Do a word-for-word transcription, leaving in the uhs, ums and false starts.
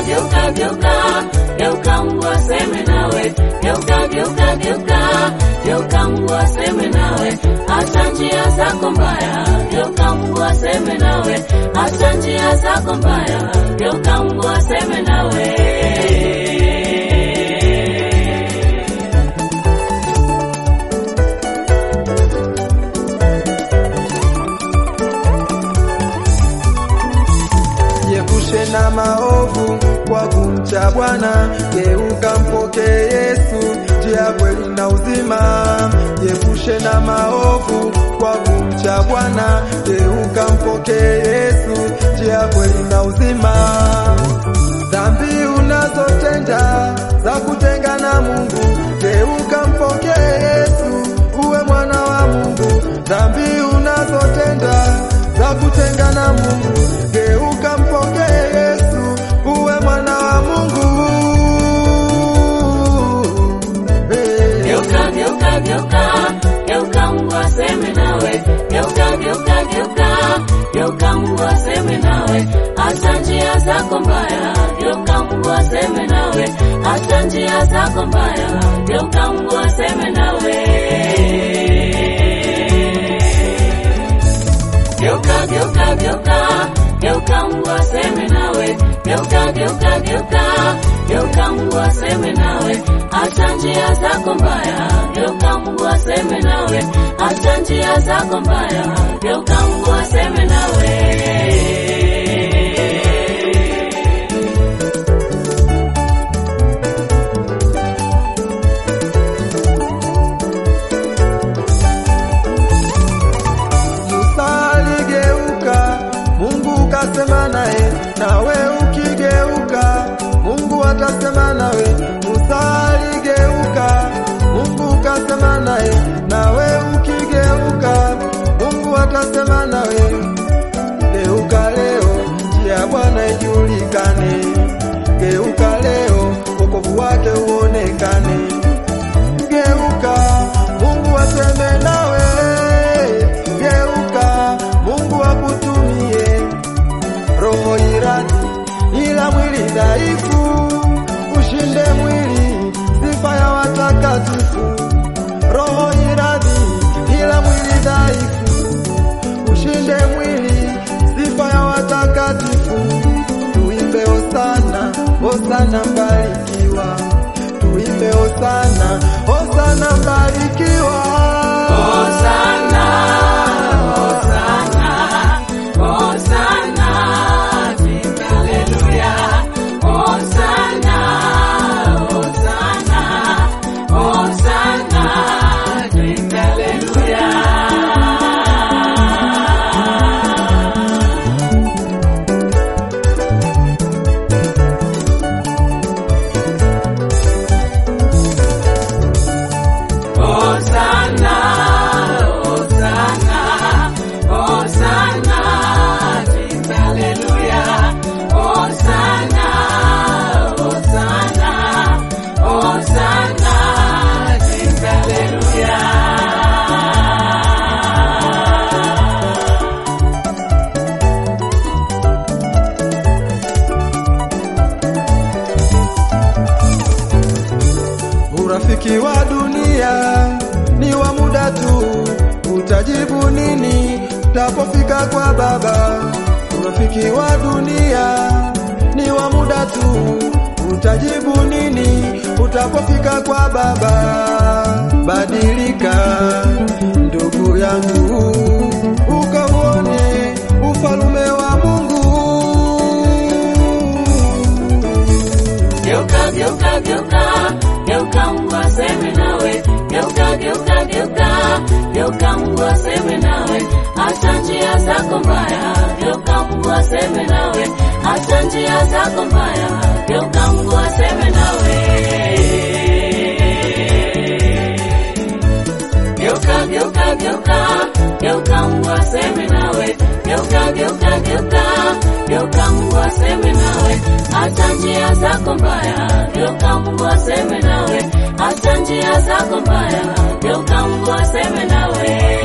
geuka geuka, geuka Mungu aseme nawe. Geuka geuka geuka, geuka Mungu aseme nawe. Acha njia zako mbaya, geuka Mungu aseme nawe. Acha njia zako mbaya, geuka Mungu aseme nawe. Jiepushe na maovu kwa kumcha Bwana, geuka mpokee Yesu, njia kweli na uzima. Jiepushe na maovu kwa kumcha Bwana, geuka mpokee Yesu, njia kweli na uzima. Dhambi unazotenda za kutenga na Mungu, geuka mpokee Yesu, uwe mwana wa Mungu. Dhambi unazotenda za kutenga na Mungu, geuka mpokee Yesu, uwe mwana wa Mungu. Hey. Geuka geuka geuka, geuka Mungu aseme nawe. Geuka geuka geuka, geuka Mungu aseme nawe. Acha njia zako mbaya, geuka Mungu aseme nawe. Acha njia zako mbaya, geuka Mungu aseme nawe. Geuka geuka geuka, geuka Mungu aseme nawe. Geuka geuka geuka, geuka Mungu aseme nawe. Acha njia zako mbaya, geuka Mungu aseme nawe. Acha njia zako mbaya, geuka Mungu aseme nawe. Kasema naye, nawe ukigeuka Mungu atasema nawe. Musa aligeuka, Mungu kasema naye, nawe ukigeuka Mungu atasema nawe. Geuka leo, njia ya Bwana ijulikane. Geuka leo, wokovu wake uonekane. Geuka, Mungu aseme nawe. Geuka, Mungu akutumie. Roho iradi ila mwili dhaifu, ushinde mwili, sifa ya watakatifu. Roho iradi ila mwili dhaifu, ushinde mwili, sifa ya watakatifu. Tuimbe hosana, hosana mbarikiwa. Tuimbe hosana, hosana mbarikiwa. Hosana, hosana, hosana. Urafiki wa dunia ni wa muda tu, utajibu nini utapofika kwa Baba? Urafiki wa dunia ni wa muda tu, utajibu nini utapofika kwa Baba? Badilika ndugu yangu, ukauone ufalume wa Mungu. Geuka geuka geuka, geuka Mungu aseme nawe. Geuka geuka geuka, geuka Mungu aseme nawe. Acha njia zako mbaya, geuka Mungu aseme nawe. Acha njia zako mbaya, geuka Mungu aseme nawe. Geuka geuka geuka, geuka Mungu aseme nawe. Geuka geuka geuka, geuka Mungu aseme nawe. Acha njia zako mbaya, geuka Mungu aseme nawe. Acha njia zako mbaya, geuka Mungu aseme nawe.